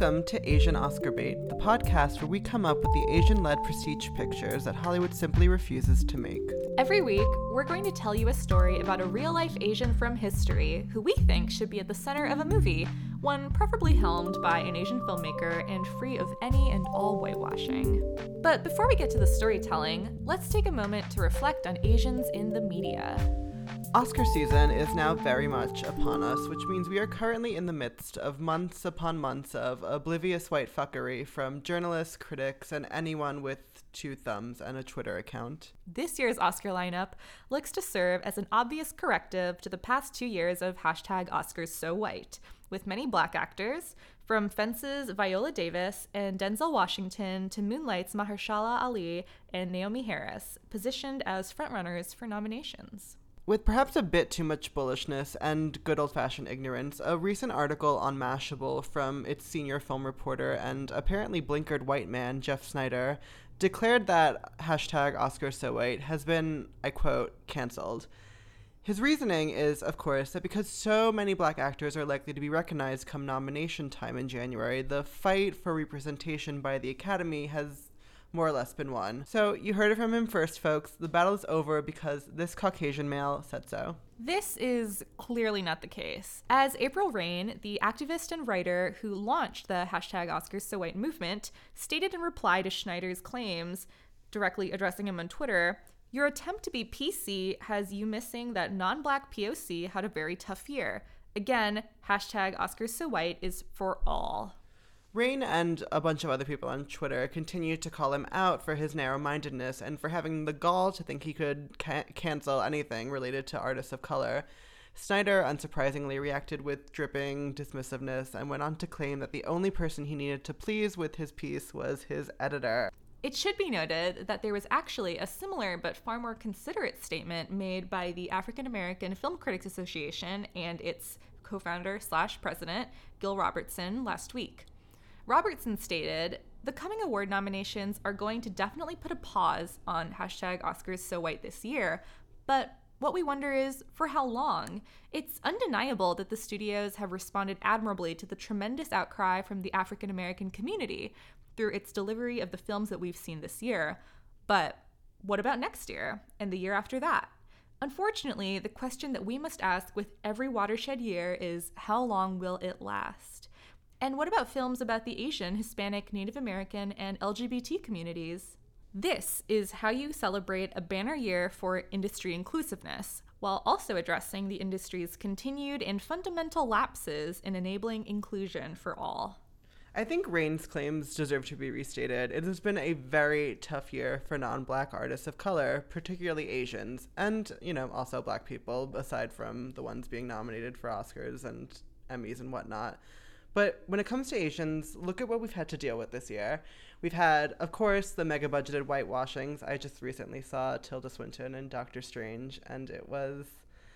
Welcome to Asian Oscar Bait, the podcast where we come up with the Asian-led prestige pictures that Hollywood simply refuses to make. Every week, we're going to tell you a story about a real-life Asian from history who we think should be at the center of a movie, one preferably helmed by an Asian filmmaker and free of any and all whitewashing. But before we get to the storytelling, let's take a moment to reflect on Asians in the media. Oscar season is now very much upon us, which means we are currently in the midst of months upon months of oblivious white fuckery from journalists, critics, and anyone with two thumbs and a Twitter account. This year's Oscar lineup looks to serve as an obvious corrective to the past 2 years of #OscarsSoWhite, with many black actors, from Fence's Viola Davis and Denzel Washington to Moonlight's Mahershala Ali and Naomi Harris, positioned as frontrunners for nominations. With perhaps a bit too much bullishness and good old-fashioned ignorance, a recent article on Mashable from its senior film reporter and apparently blinkered white man, Jeff Snyder, declared that #OscarsSoWhite has been, I quote, canceled. His reasoning is, of course, that because so many black actors are likely to be recognized come nomination time in January, the fight for representation by the Academy has more or less been won. So you heard it from him first, folks. The battle is over because this Caucasian male said so. This is clearly not the case. As April Reign, the activist and writer who launched the #OscarsSoWhite movement, stated in reply to Schneider's claims, directly addressing him on Twitter, "Your attempt to be PC has you missing that non-black POC had a very tough year. Again, #OscarsSoWhite is for all." Reign and a bunch of other people on Twitter continue to call him out for his narrow-mindedness and for having the gall to think he could cancel anything related to artists of color. Snyder, unsurprisingly, reacted with dripping dismissiveness and went on to claim that the only person he needed to please with his piece was his editor. It should be noted that there was actually a similar but far more considerate statement made by the African American Film Critics Association and its co-founder/president, Gil Robertson, last week. Robertson stated, "The coming award nominations are going to definitely put a pause on #OscarsSoWhite this year, but what we wonder is, for how long? It's undeniable that the studios have responded admirably to the tremendous outcry from the African American community through its delivery of the films that we've seen this year. But what about next year and the year after that? Unfortunately, the question that we must ask with every watershed year is, how long will it last? And what about films about the Asian, Hispanic, Native American, and LGBT communities? This is how you celebrate a banner year for industry inclusiveness, while also addressing the industry's continued and fundamental lapses in enabling inclusion for all." I think Reign's claims deserve to be restated. It has been a very tough year for non-black artists of color, particularly Asians, and, also black people, aside from the ones being nominated for Oscars and Emmys and whatnot. But when it comes to Asians, look at what we've had to deal with this year. We've had, of course, the mega-budgeted whitewashings. I just recently saw Tilda Swinton in Doctor Strange, and it was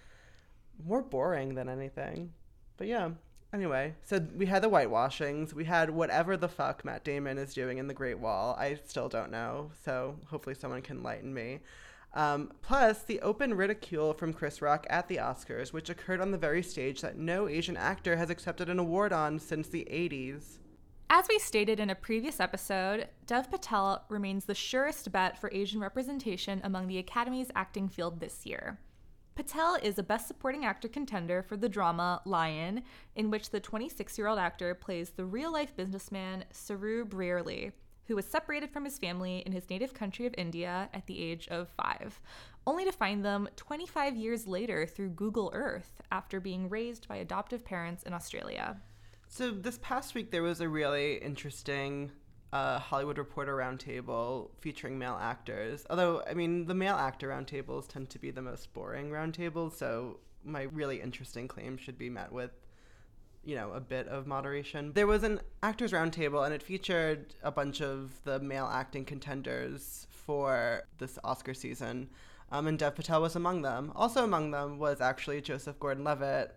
more boring than anything. But yeah, anyway, so we had the whitewashings. We had whatever the fuck Matt Damon is doing in The Great Wall. I still don't know, so hopefully someone can enlighten me. Plus, the open ridicule from Chris Rock at the Oscars, which occurred on the very stage that no Asian actor has accepted an award on since the 80s. As we stated in a previous episode, Dev Patel remains the surest bet for Asian representation among the Academy's acting field this year. Patel is a Best Supporting Actor contender for the drama Lion, in which the 26-year-old actor plays the real-life businessman Saru Brearley, who was separated from his family in his native country of India at the age of 5, only to find them 25 years later through Google Earth after being raised by adoptive parents in Australia. So this past week, there was a really interesting Hollywood Reporter roundtable featuring male actors. Although, the male actor roundtables tend to be the most boring roundtables, so my really interesting claim should be met with a bit of moderation. There was an actors roundtable, and it featured a bunch of the male acting contenders for this Oscar season, and Dev Patel was among them. Also among them was actually Joseph Gordon-Levitt,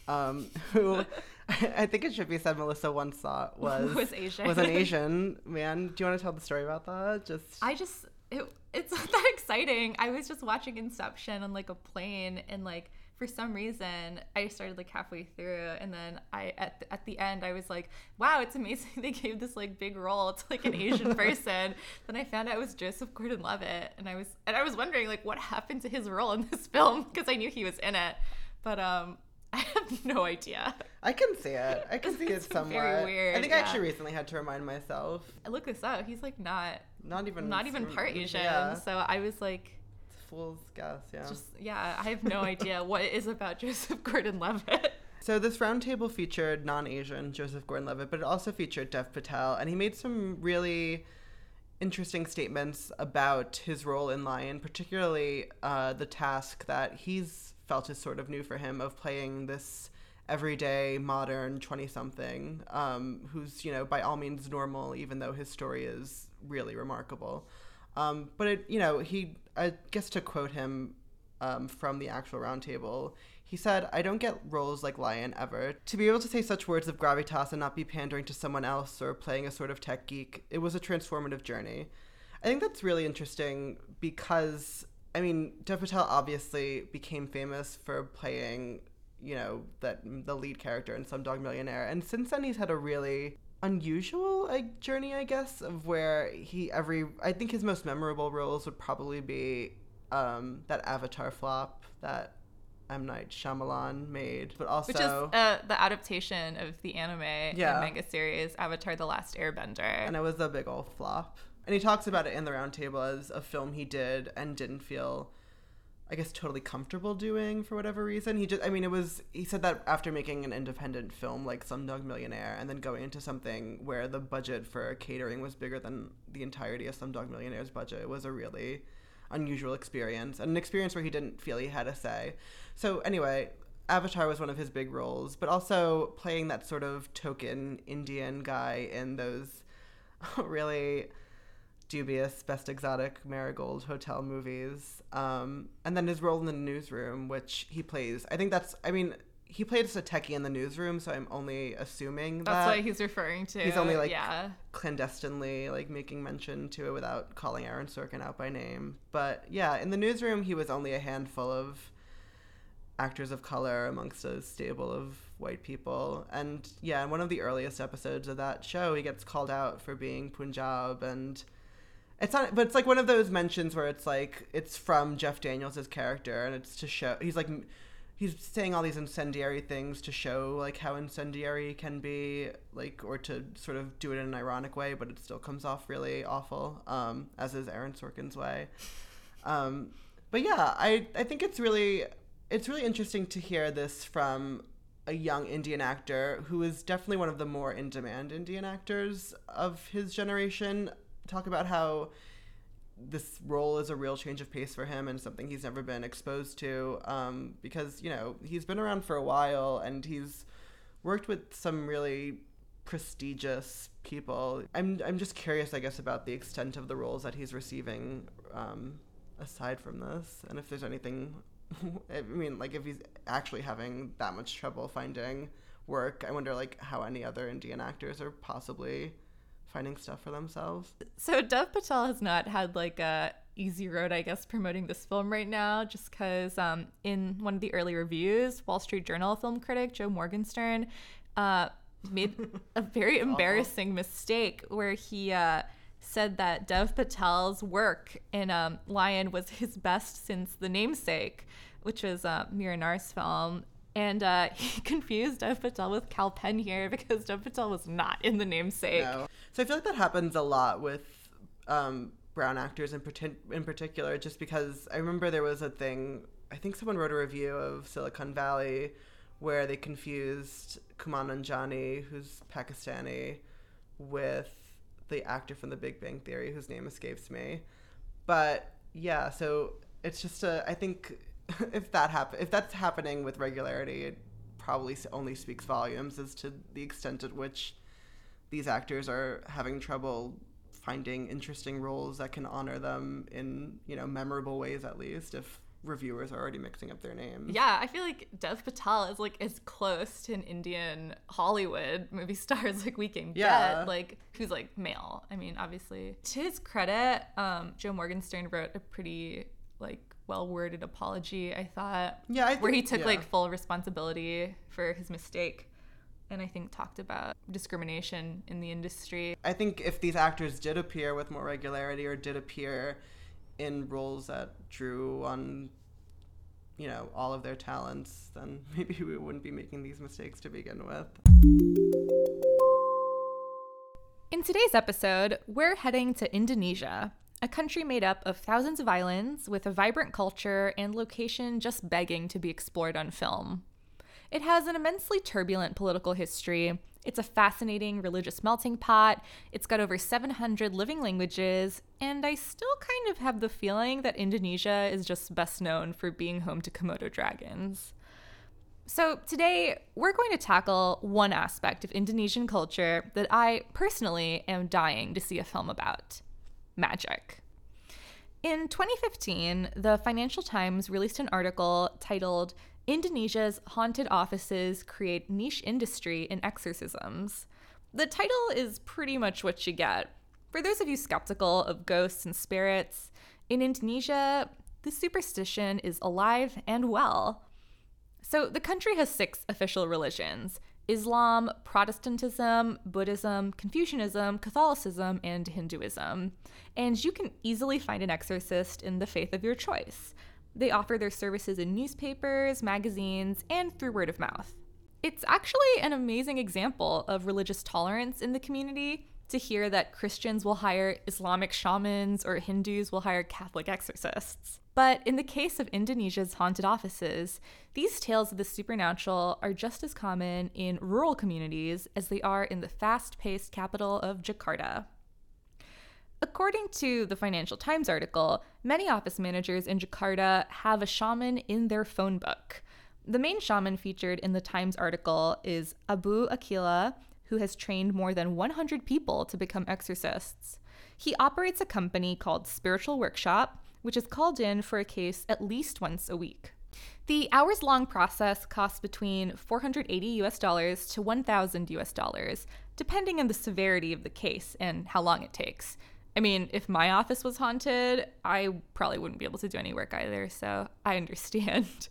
who I think it should be said Melissa once thought was an Asian man. Do you want to tell the story about that? It's not that exciting. I was just watching Inception on a plane, and for some reason, I started like halfway through, and then at the end I was like, wow, it's amazing they gave this like big role to like an Asian person. Then I found out it was Joseph Gordon-Levitt, and I was wondering like what happened to his role in this film, because I knew he was in it, but I have no idea. I can see it. I can see it somewhat. Very weird. I think I actually recently had to remind myself. I looked this up. He's like not even part Asian. Yeah. So I was like, fool's guess, yeah. I have no idea what it is about Joseph Gordon-Levitt. So this roundtable featured non-Asian Joseph Gordon-Levitt, but it also featured Dev Patel, and he made some really interesting statements about his role in Lion, particularly the task that he's felt is sort of new for him of playing this everyday, modern 20-something who's, by all means normal, even though his story is really remarkable. But I guess to quote him from the actual roundtable, he said, "I don't get roles like Lion ever. To be able to say such words of gravitas and not be pandering to someone else or playing a sort of tech geek, it was a transformative journey." I think that's really interesting because, Dev Patel obviously became famous for playing, the lead character in Slumdog Millionaire. And since then, he's had a really unusual journey, I guess, of where I think his most memorable roles would probably be that Avatar flop that M. Night Shyamalan made, but also which is the adaptation of the anime and manga series Avatar: The Last Airbender, and it was a big old flop. And he talks about it in the roundtable as a film he did and didn't feel, I guess, totally comfortable doing for whatever reason. He said that after making an independent film like Slumdog Millionaire and then going into something where the budget for catering was bigger than the entirety of Slumdog Millionaire's budget, it was a really unusual experience, and an experience where he didn't feel he had a say. So anyway, Avatar was one of his big roles, but also playing that sort of token Indian guy in those really dubious Best Exotic Marigold Hotel movies. And then his role in The Newsroom, which he plays. He played as a techie in The Newsroom, so I'm only assuming that's what he's referring to. He's only clandestinely making mention to it without calling Aaron Sorkin out by name. But yeah, in The Newsroom, he was only a handful of actors of color amongst a stable of white people. And yeah, in one of the earliest episodes of that show, he gets called out for being Punjab, and it's not, but it's like one of those mentions where it's like it's from Jeff Daniels' character, and it's to show he's saying all these incendiary things to show how incendiary he can be, or to sort of do it in an ironic way, but it still comes off really awful, as is Aaron Sorkin's way. But yeah, I think it's really interesting to hear this from a young Indian actor who is definitely one of the more in-demand Indian actors of his generation, talk about how this role is a real change of pace for him and something he's never been exposed to, because, he's been around for a while and he's worked with some really prestigious people. I'm just curious, I guess, about the extent of the roles that he's receiving aside from this, and if there's anything, if he's actually having that much trouble finding work. I wonder, how any other Indian actors are possibly finding stuff for themselves. So Dev Patel has not had a easy road, I guess, promoting this film right now, just because in one of the early reviews, Wall Street Journal film critic Joe Morgenstern made a very embarrassing mistake where he said that Dev Patel's work in Lion was his best since The Namesake, which was Mira Nar's film. And he confused Dev Patel with Kal Penn here because Dev Patel was not in The Namesake. No. So I feel like that happens a lot with brown actors in particular, just because I remember there was a thing, I think someone wrote a review of Silicon Valley where they confused Kumail Nanjiani, who's Pakistani, with the actor from The Big Bang Theory, whose name escapes me. But yeah, so it's just I think if that's happening with regularity, it probably only speaks volumes as to the extent at which these actors are having trouble finding interesting roles that can honor them in, memorable ways, at least, if reviewers are already mixing up their names. Yeah, I feel like Dev Patel is as close to an Indian Hollywood movie star as we can get, who's male. Obviously. To his credit, Joe Morgenstern wrote a pretty well-worded apology, I thought. Yeah, I think, where he took full responsibility for his mistake, and I think talked about discrimination in the industry. I think if these actors did appear with more regularity or did appear in roles that drew on, all of their talents, then maybe we wouldn't be making these mistakes to begin with. In today's episode, we're heading to Indonesia, a country made up of thousands of islands with a vibrant culture and location just begging to be explored on film. It has an immensely turbulent political history. It's a fascinating religious melting pot. It's got over 700 living languages, and I still kind of have the feeling that Indonesia is just best known for being home to Komodo dragons. So today, we're going to tackle one aspect of Indonesian culture that I personally am dying to see a film about: magic. In 2015, the Financial Times released an article titled "Indonesia's Haunted Offices Create Niche Industry in Exorcisms." The title is pretty much what you get. For those of you skeptical of ghosts and spirits, in Indonesia, the superstition is alive and well. So the country has 6 official religions: Islam, Protestantism, Buddhism, Confucianism, Catholicism, and Hinduism. And you can easily find an exorcist in the faith of your choice. They offer their services in newspapers, magazines, and through word of mouth. It's actually an amazing example of religious tolerance in the community to hear that Christians will hire Islamic shamans or Hindus will hire Catholic exorcists. But in the case of Indonesia's haunted offices, these tales of the supernatural are just as common in rural communities as they are in the fast-paced capital of Jakarta. According to the Financial Times article, many office managers in Jakarta have a shaman in their phone book. The main shaman featured in the Times article is Abu Akila, who has trained more than 100 people to become exorcists. He operates a company called Spiritual Workshop, which is called in for a case at least once a week. The hours-long process costs between $480 to $1,000, depending on the severity of the case and how long it takes. I mean, if my office was haunted, I probably wouldn't be able to do any work either, so I understand.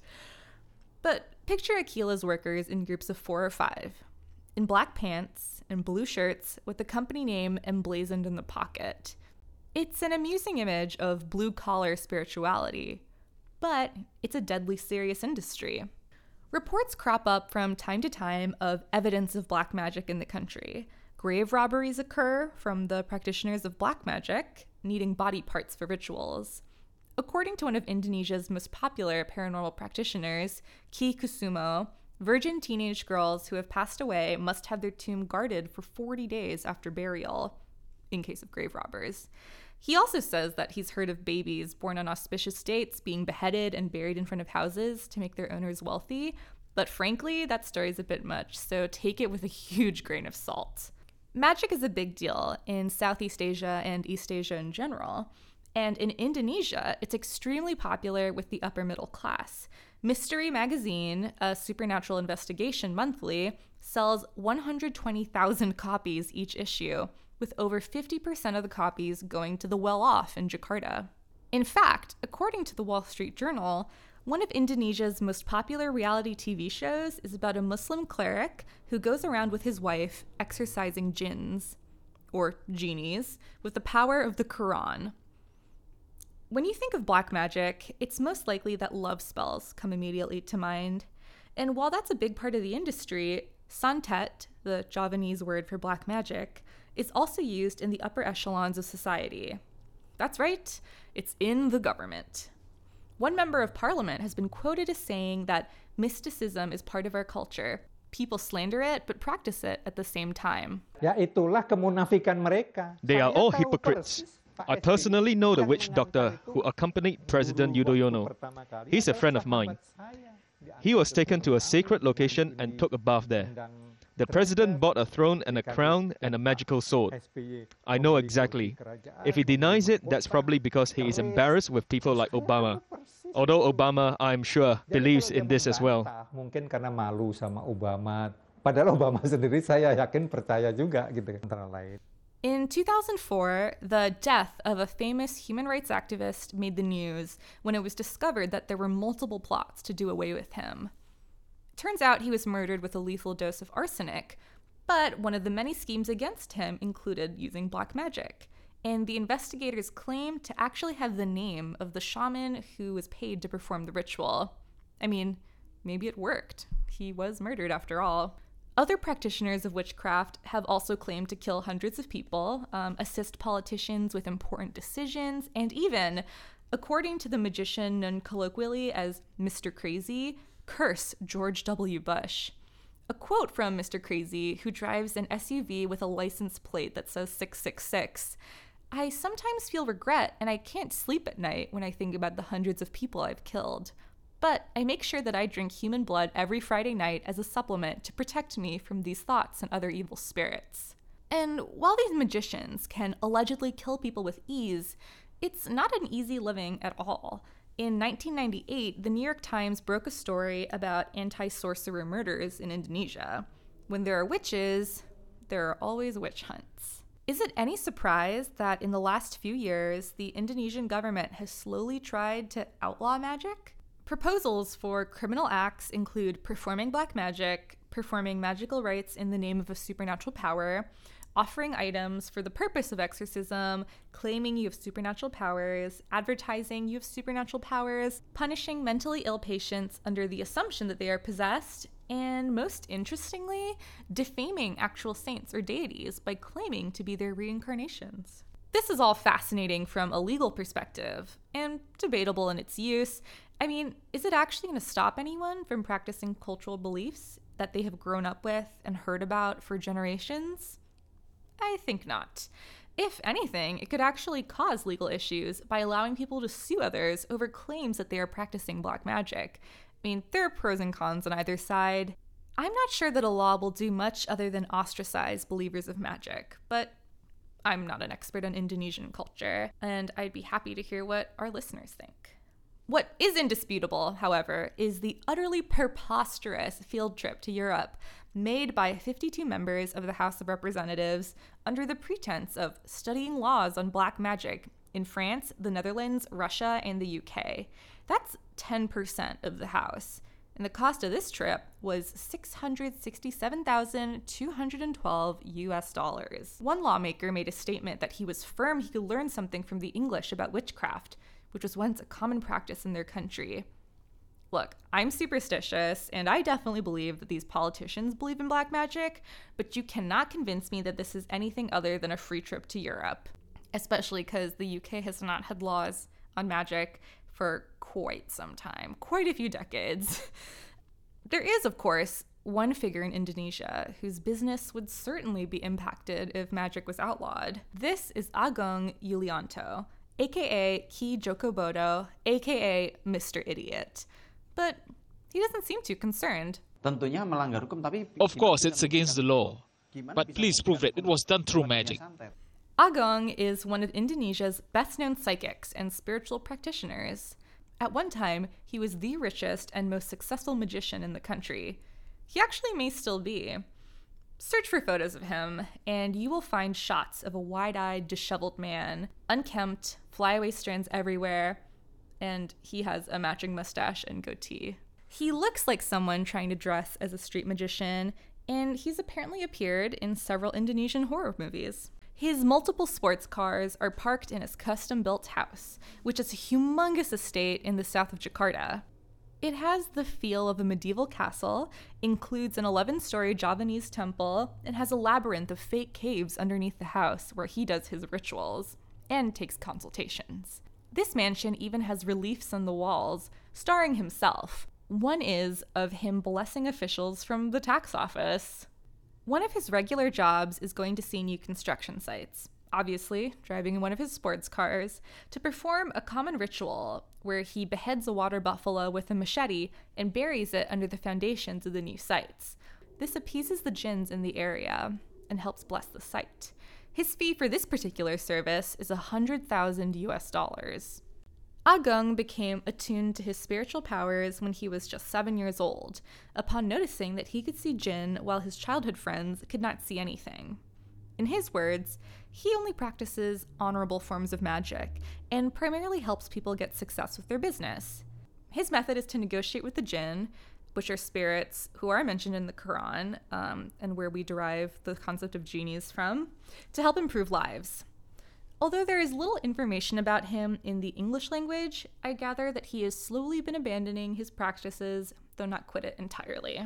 But picture Akila's workers in groups of 4 or 5, in black pants and blue shirts with the company name emblazoned in the pocket. It's an amusing image of blue-collar spirituality, but it's a deadly serious industry. Reports crop up from time to time of evidence of black magic in the country. Grave robberies occur from the practitioners of black magic, needing body parts for rituals. According to one of Indonesia's most popular paranormal practitioners, Ki Kusumo, virgin teenage girls who have passed away must have their tomb guarded for 40 days after burial, in case of grave robbers. He also says that he's heard of babies born on auspicious dates being beheaded and buried in front of houses to make their owners wealthy, but frankly, that story's a bit much, so take it with a huge grain of salt. Magic is a big deal in Southeast Asia and East Asia in general, and in Indonesia, it's extremely popular with the upper middle class. Mystery Magazine, a supernatural investigation monthly, sells 120,000 copies each issue, with over 50% of the copies going to the well-off in Jakarta. In fact, according to the Wall Street Journal, one of Indonesia's most popular reality TV shows is about a Muslim cleric who goes around with his wife exorcising jinns, or genies, with the power of the Quran. When you think of black magic, it's most likely that love spells come immediately to mind. And while that's a big part of the industry, santet, the Javanese word for black magic, is also used in the upper echelons of society. That's right, it's in the government. One member of parliament has been quoted as saying that mysticism is part of our culture. People slander it, but practice it at the same time. They are all hypocrites. I personally know the witch doctor who accompanied President Yudhoyono. He's a friend of mine. He was taken to a sacred location and took a bath there. The president bought a throne and a crown and a magical sword. I know exactly. If he denies it, that's probably because he is embarrassed with people like Obama. Although Obama, I'm sure, believes in this as well. Mungkin karena malu sama Obama. Padahal Obama sendiri saya yakin percaya juga gitu antara lain. In 2004, the death of a famous human rights activist made the news when it was discovered that there were multiple plots to do away with him. Turns out he was murdered with a lethal dose of arsenic, but one of the many schemes against him included using black magic, and the investigators claimed to actually have the name of the shaman who was paid to perform the ritual. I mean, maybe it worked. He was murdered after all. Other practitioners of witchcraft have also claimed to kill hundreds of people, assist politicians with important decisions, and even, according to the magician known colloquially as Mr. Crazy, curse George W. Bush. A quote from Mr. Crazy, who drives an SUV with a license plate that says 666. "I sometimes feel regret and I can't sleep at night when I think about the hundreds of people I've killed. But I make sure that I drink human blood every Friday night as a supplement to protect me from these thoughts and other evil spirits." And while these magicians can allegedly kill people with ease, it's not an easy living at all. In 1998, the New York Times broke a story about anti-sorcerer murders in Indonesia. When there are witches, there are always witch hunts. Is it any surprise that in the last few years, the Indonesian government has slowly tried to outlaw magic? Proposals for criminal acts include performing black magic, performing magical rites in the name of a supernatural power, offering items for the purpose of exorcism, claiming you have supernatural powers, advertising you have supernatural powers, punishing mentally ill patients under the assumption that they are possessed, and most interestingly, defaming actual saints or deities by claiming to be their reincarnations. This is all fascinating from a legal perspective, and debatable in its use. I mean, is it actually going to stop anyone from practicing cultural beliefs that they have grown up with and heard about for generations? I think not. If anything, it could actually cause legal issues by allowing people to sue others over claims that they are practicing black magic. I mean, there are pros and cons on either side. I'm not sure that a law will do much other than ostracize believers of magic, but I'm not an expert on Indonesian culture, and I'd be happy to hear what our listeners think. What is indisputable, however, is the utterly preposterous field trip to Europe made by 52 members of the House of Representatives under the pretense of studying laws on black magic in France, the Netherlands, Russia, and the UK. That's 10% of the House. And the cost of this trip was $667,212 US. One lawmaker made a statement that he was firm he could learn something from the English about witchcraft, which was once a common practice in their country. Look, I'm superstitious, and I definitely believe that these politicians believe in black magic, but you cannot convince me that this is anything other than a free trip to Europe, especially because the UK has not had laws on magic for quite some time, quite a few decades. There is, of course, one figure in Indonesia whose business would certainly be impacted if magic was outlawed. This is Agong Yulianto, aka Ki Jokobodo, aka Mr. Idiot. But he doesn't seem too concerned. Of course, it's against the law. But please prove that it was done through magic. Agong is one of Indonesia's best-known psychics and spiritual practitioners. At one time, he was the richest and most successful magician in the country. He actually may still be. Search for photos of him, and you will find shots of a wide-eyed, disheveled man, unkempt, flyaway strands everywhere, and he has a matching mustache and goatee. He looks like someone trying to dress as a street magician, and he's apparently appeared in several Indonesian horror movies. His multiple sports cars are parked in his custom-built house, which is a humongous estate in the south of Jakarta. It has the feel of a medieval castle, includes an 11-story Javanese temple, and has a labyrinth of fake caves underneath the house where he does his rituals and takes consultations. This mansion even has reliefs on the walls, starring himself. One is of him blessing officials from the tax office. One of his regular jobs is going to see new construction sites, obviously driving in one of his sports cars, to perform a common ritual where he beheads a water buffalo with a machete and buries it under the foundations of the new sites. This appeases the jinns in the area and helps bless the site. His fee for this particular service is $100,000 US. Agong became attuned to his spiritual powers when he was just 7 years old, upon noticing that he could see jinn while his childhood friends could not see anything. In his words, he only practices honorable forms of magic and primarily helps people get success with their business. His method is to negotiate with the jinn, which are spirits who are mentioned in the Quran, and where we derive the concept of genies from, to help improve lives. Although there is little information about him in the English language, I gather that he has slowly been abandoning his practices, though not quit it entirely.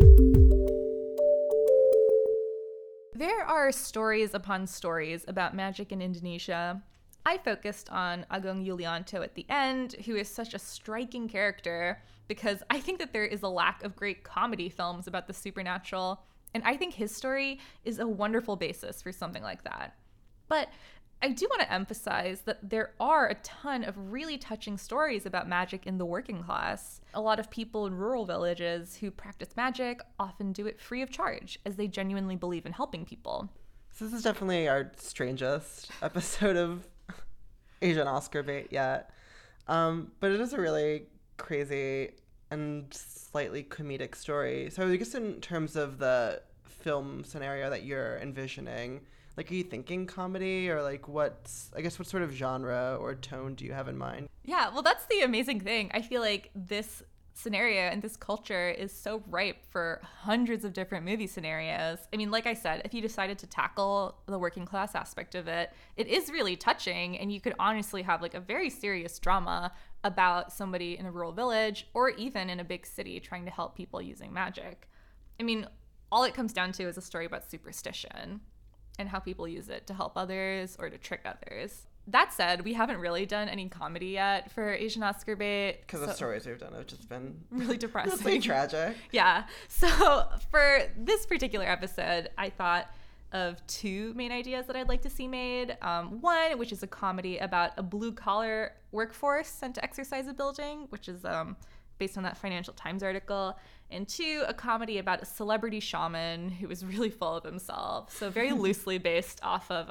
There are stories upon stories about magic in Indonesia. I focused on Agong Yulianto at the end, who is such a striking character, because I think that there is a lack of great comedy films about the supernatural, and I think his story is a wonderful basis for something like that. But I do want to emphasize that there are a ton of really touching stories about magic in the working class. A lot of people in rural villages who practice magic often do it free of charge, as they genuinely believe in helping people. So this is definitely our strangest episode of Asian Oscar bait yet. But it is a really crazy and slightly comedic story. So I guess in terms of the film scenario that you're envisioning, like, are you thinking comedy, or like what sort of genre or tone do you have in mind? Yeah, well, that's the amazing thing. I feel like this scenario and this culture is so ripe for hundreds of different movie scenarios. I mean, like I said, if you decided to tackle the working class aspect of it, it is really touching, and you could honestly have like a very serious drama about somebody in a rural village or even in a big city trying to help people using magic. I mean, all it comes down to is a story about superstition and how people use it to help others or to trick others. That said, we haven't really done any comedy yet for Asian Oscar bait. Because the stories we've done have just been really depressing. Really tragic. Yeah. So for this particular episode, I thought of two main ideas that I'd like to see made. One, which is a comedy about a blue-collar workforce sent to exercise a building, which is based on that Financial Times article. And two, a comedy about a celebrity shaman who was really full of himself. So very loosely based off of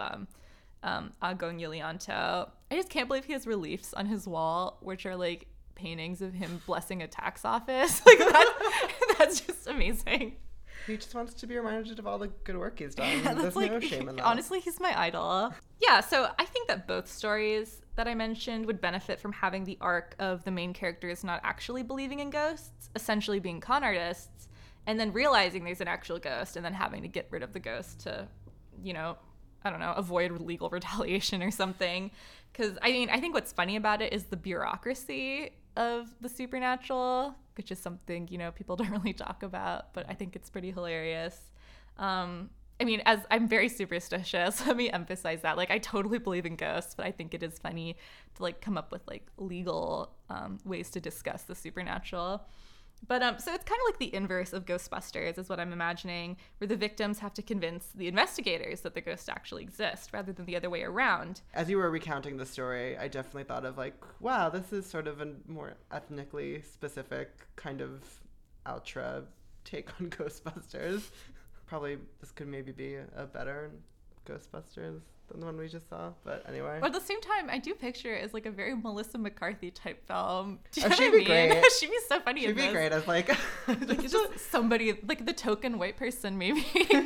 Agong Yulianto. I just can't believe he has reliefs on his wall, which are like paintings of him blessing a tax office. Like that's just amazing. He just wants to be reminded of all the good work he's done. Yeah, There's no shame in that. Honestly, he's my idol. Yeah, so I think that both stories that I mentioned would benefit from having the arc of the main characters not actually believing in ghosts, essentially being con artists, and then realizing there's an actual ghost and then having to get rid of the ghost to, avoid legal retaliation or something. Because, I think what's funny about it is the bureaucracy of the supernatural, which is something, people don't really talk about, but I think it's pretty hilarious. As I'm very superstitious, let me emphasize that. Like, I totally believe in ghosts, but I think it is funny to, like, come up with, like, legal ways to discuss the supernatural. But so it's kind of like the inverse of Ghostbusters is what I'm imagining, where the victims have to convince the investigators that the ghosts actually exist rather than the other way around. As you were recounting the story, I definitely thought of like, wow, this is sort of a more ethnically specific kind of ultra take on Ghostbusters. Probably this could maybe be a better Ghostbusters than the one we just saw, but anyway. But at the same time, I do picture it as like a very Melissa McCarthy type film. Do you know what she'd be great. She'd be so funny. She'd be great as like just somebody, like the token white person, maybe.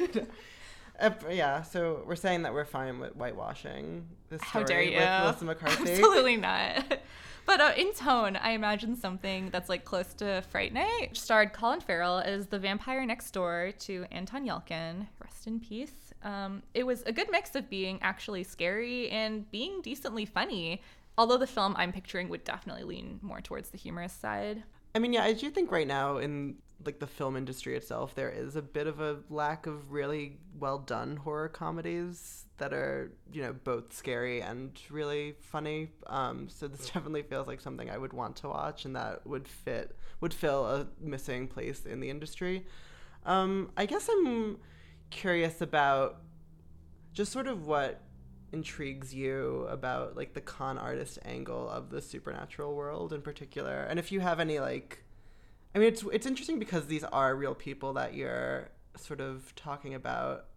Yeah, so we're saying that we're fine with whitewashing this story. How dare you? With Melissa McCarthy. Absolutely not. But in tone, I imagine something that's like close to Fright Night. Starred Colin Farrell as the vampire next door to Anton Yelchin. Rest in peace. It was a good mix of being actually scary and being decently funny, although the film I'm picturing would definitely lean more towards the humorous side. I mean, yeah, I do think right now in like the film industry itself, there is a bit of a lack of really well done horror comedies that are, both scary and really funny. So this definitely feels like something I would want to watch, and that would fill a missing place in the industry. I guess I'm curious about just sort of what intrigues you about like the con artist angle of the supernatural world in particular, and if you have any it's interesting because these are real people that you're sort of talking about.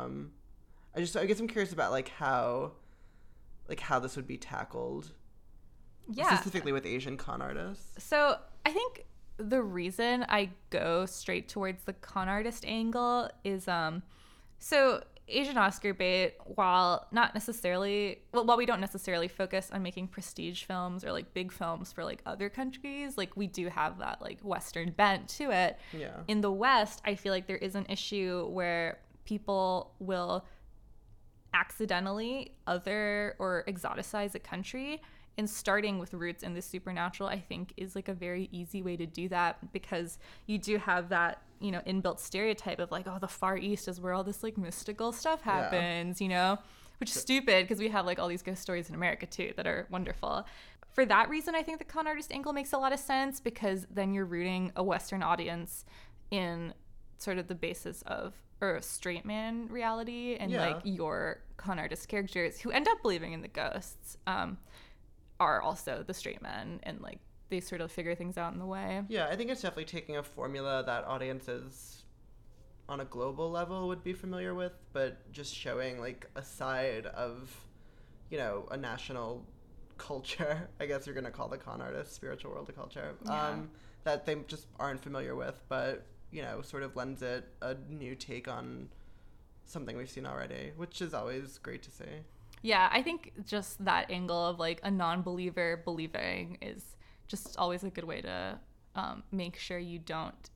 I guess I'm curious about how this would be tackled, specifically with Asian con artists. So I think the reason I go straight towards the con artist angle is so Asian Oscar bait, while we don't necessarily focus on making prestige films or like big films for like other countries, like we do have that like Western bent to it. Yeah. In the West, I feel like there is an issue where people will accidentally other or exoticize a country, and starting with roots in the supernatural, I think, is like a very easy way to do that, because you do have that, you know, inbuilt stereotype of like, oh, the Far East is where all this like mystical stuff happens, you know, which is stupid because we have like all these ghost stories in America too that are wonderful. For that reason, I think the con artist angle makes a lot of sense, because then you're rooting a Western audience in sort of the basis of or straight man reality, and like your con artist characters who end up believing in the ghosts are also the straight men, and like they sort of figure things out in the way. Yeah, I think it's definitely taking a formula that audiences on a global level would be familiar with, but just showing like a side of, you know, a national culture, I guess you're gonna call the con artist spiritual world of culture, that they just aren't familiar with, but, you know, sort of lends it a new take on something we've seen already, which is always great to see. Yeah, I think just that angle of like a non-believer believing is just always a good way to make sure you don't.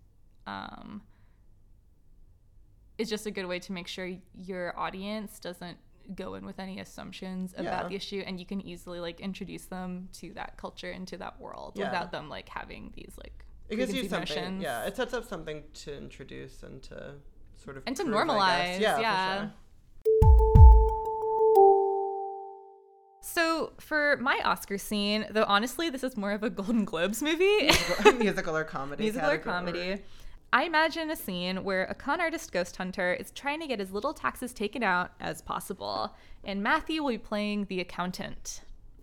It's just a good way to make sure your audience doesn't go in with any assumptions about the issue, and you can easily like introduce them to that culture and to that world without them like having these like it gives you something notions. Yeah, it sets up something to introduce and to sort of and to prove, normalize. Yeah, for sure. So for my Oscar scene, though honestly this is more of a Golden Globes movie. Musical or comedy. Musical or comedy. I imagine a scene where a con artist ghost hunter is trying to get as little taxes taken out as possible, and Matthew will be playing the accountant.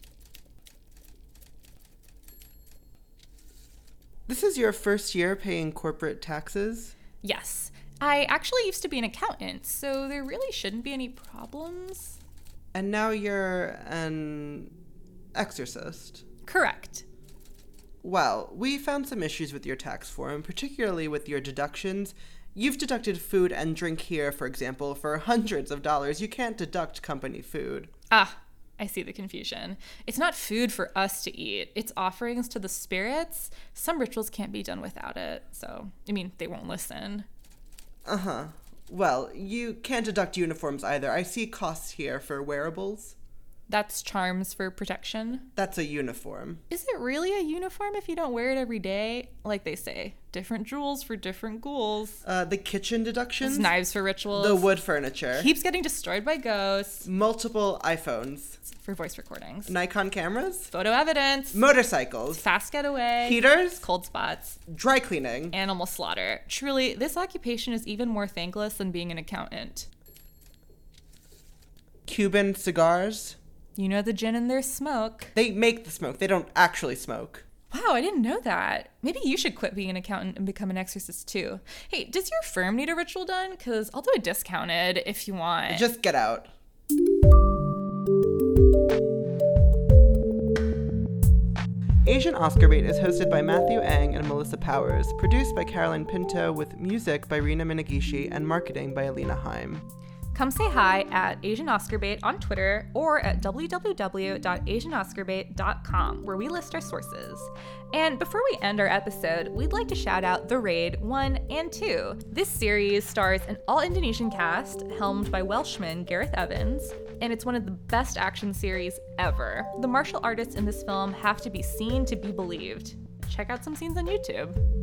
This is your first year paying corporate taxes? Yes. I actually used to be an accountant, so there really shouldn't be any problems. And now you're an exorcist. Correct. Well, we found some issues with your tax form, particularly with your deductions. You've deducted food and drink here, for example, for hundreds of dollars. You can't deduct company food. Ah, I see the confusion. It's not food for us to eat. It's offerings to the spirits. Some rituals can't be done without it, so, I mean, they won't listen. Uh-huh. Well, you can't deduct uniforms either. I see costs here for wearables. That's charms for protection. That's a uniform. Is it really a uniform if you don't wear it every day? Like they say, different jewels for different ghouls. The kitchen deductions. It's knives for rituals. The wood furniture. Keeps getting destroyed by ghosts. Multiple iPhones. For voice recordings. Nikon cameras. Photo evidence. Motorcycles. Fast getaway. Heaters. Cold spots. Dry cleaning. Animal slaughter. Truly, this occupation is even more thankless than being an accountant. Cuban cigars. You know the gin in their smoke. They make the smoke. They don't actually smoke. Wow, I didn't know that. Maybe you should quit being an accountant and become an exorcist too. Hey, does your firm need a ritual done? Because I'll do it discounted if you want. Just get out. Asian Oscar Bait is hosted by Matthew Ang and Melissa Powers, produced by Caroline Pinto, with music by Rina Minagishi and marketing by Alina Heim. Come say hi at Asian Oscar Bait on Twitter or at www.asianoscarbait.com, where we list our sources. And before we end our episode, we'd like to shout out The Raid 1 and 2. This series stars an all-Indonesian cast helmed by Welshman Gareth Evans, and it's one of the best action series ever. The martial artists in this film have to be seen to be believed. Check out some scenes on YouTube.